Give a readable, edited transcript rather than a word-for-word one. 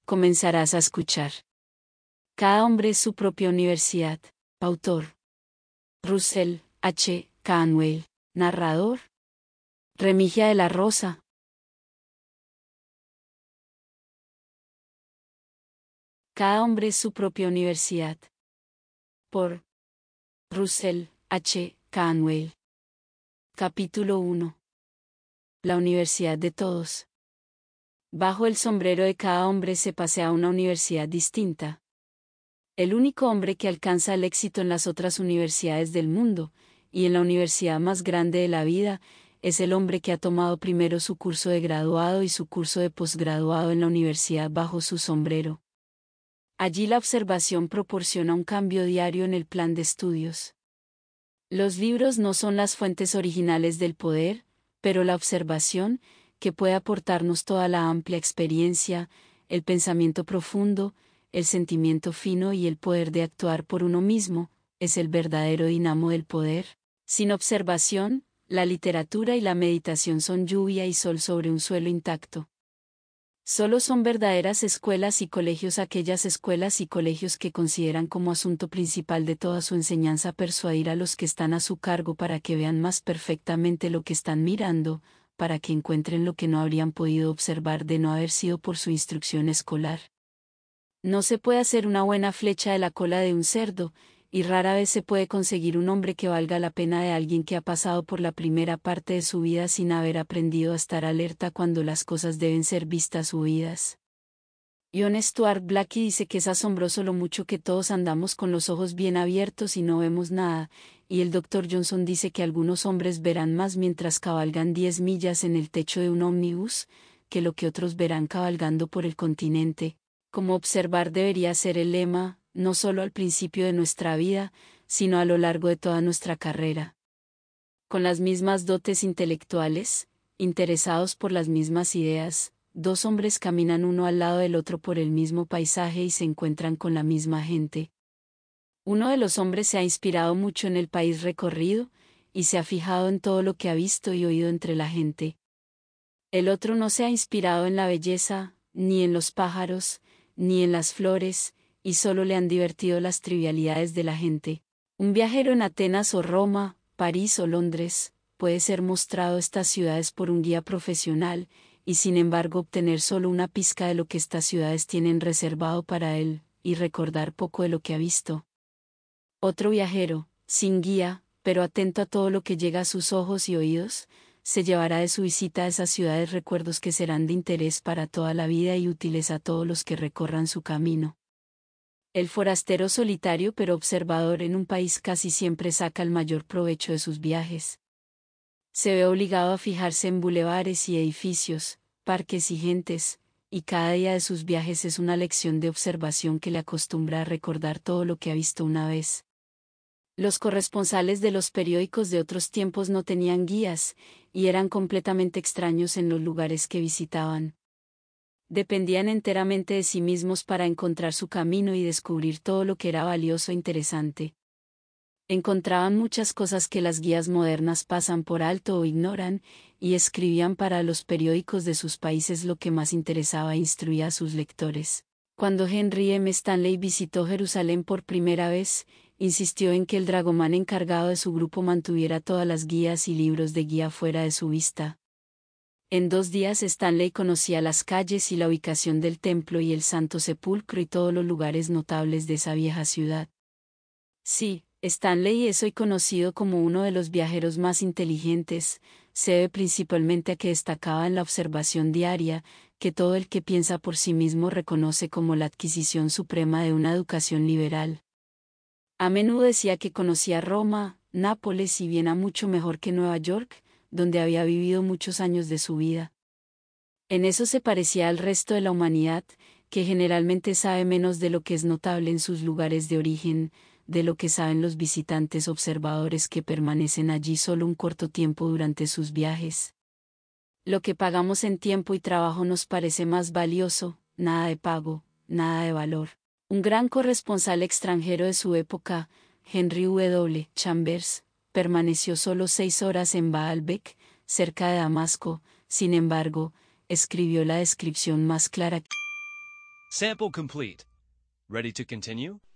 comenzarás a escuchar. Cada hombre es su propia universidad. Autor: Russell H. Canwell. Narrador: Remigia de la Rosa. Cada hombre es su propia universidad. Por Russell H. Canwell. Capítulo 1. La universidad de todos. Bajo el sombrero de cada hombre se pasea una universidad distinta. El único hombre que alcanza el éxito en las otras universidades del mundo, y en la universidad más grande de la vida, es el hombre que ha tomado primero su curso de graduado y su curso de posgraduado en la universidad bajo su sombrero. Allí la observación proporciona un cambio diario en el plan de estudios. Los libros no son las fuentes originales del poder, pero la observación, que puede aportarnos toda la amplia experiencia, el pensamiento profundo, el sentimiento fino y el poder de actuar por uno mismo, es el verdadero dinamo del poder. Sin observación, la literatura y la meditación son lluvia y sol sobre un suelo intacto. Solo son verdaderas escuelas y colegios aquellas escuelas y colegios que consideran como asunto principal de toda su enseñanza persuadir a los que están a su cargo para que vean más perfectamente lo que están mirando, para que encuentren lo que no habrían podido observar de no haber sido por su instrucción escolar. No se puede hacer una buena flecha de la cola de un cerdo, y rara vez se puede conseguir un hombre que valga la pena de alguien que ha pasado por la primera parte de su vida sin haber aprendido a estar alerta cuando las cosas deben ser vistas o oídas. John Stuart Blackie dice que es asombroso lo mucho que todos andamos con los ojos bien abiertos y no vemos nada, y el Dr. Johnson dice que algunos hombres verán más mientras cabalgan 10 millas en el techo de un ómnibus, que lo que otros verán cabalgando por el continente. Como observar debería ser el lema, no solo al principio de nuestra vida, sino a lo largo de toda nuestra carrera. Con las mismas dotes intelectuales, interesados por las mismas ideas, dos hombres caminan uno al lado del otro por el mismo paisaje y se encuentran con la misma gente. Uno de los hombres se ha inspirado mucho en el país recorrido, y se ha fijado en todo lo que ha visto y oído entre la gente. El otro no se ha inspirado en la belleza, ni en los pájaros, ni en las flores, y solo le han divertido las trivialidades de la gente. Un viajero en Atenas o Roma, París o Londres, puede ser mostrado estas ciudades por un guía profesional, y sin embargo obtener solo una pizca de lo que estas ciudades tienen reservado para él, y recordar poco de lo que ha visto. Otro viajero, sin guía, pero atento a todo lo que llega a sus ojos y oídos, se llevará de su visita a esas ciudades recuerdos que serán de interés para toda la vida y útiles a todos los que recorran su camino. El forastero solitario pero observador en un país casi siempre saca el mayor provecho de sus viajes. Se ve obligado a fijarse en bulevares y edificios, parques y gentes, y cada día de sus viajes es una lección de observación que le acostumbra a recordar todo lo que ha visto una vez. Los corresponsales de los periódicos de otros tiempos no tenían guías, y eran completamente extraños en los lugares que visitaban. Dependían enteramente de sí mismos para encontrar su camino y descubrir todo lo que era valioso e interesante. Encontraban muchas cosas que las guías modernas pasan por alto o ignoran, y escribían para los periódicos de sus países lo que más interesaba e instruía a sus lectores. Cuando Henry M. Stanley visitó Jerusalén por primera vez, insistió en que el dragoman encargado de su grupo mantuviera todas las guías y libros de guía fuera de su vista. En 2 días Stanley conocía las calles y la ubicación del templo y el Santo Sepulcro y todos los lugares notables de esa vieja ciudad. Sí, Stanley es hoy conocido como uno de los viajeros más inteligentes, se debe principalmente a que destacaba en la observación diaria, que todo el que piensa por sí mismo reconoce como la adquisición suprema de una educación liberal. A menudo decía que conocía Roma, Nápoles y Viena mucho mejor que Nueva York, donde había vivido muchos años de su vida. En eso se parecía al resto de la humanidad, que generalmente sabe menos de lo que es notable en sus lugares de origen, de lo que saben los visitantes observadores que permanecen allí solo un corto tiempo durante sus viajes. Lo que pagamos en tiempo y trabajo nos parece más valioso, nada de pago, nada de valor. Un gran corresponsal extranjero de su época, Henry W. Chambers, permaneció solo 6 horas en Baalbek, cerca de Damasco, sin embargo, escribió la descripción más clara Sample complete. Ready to continue?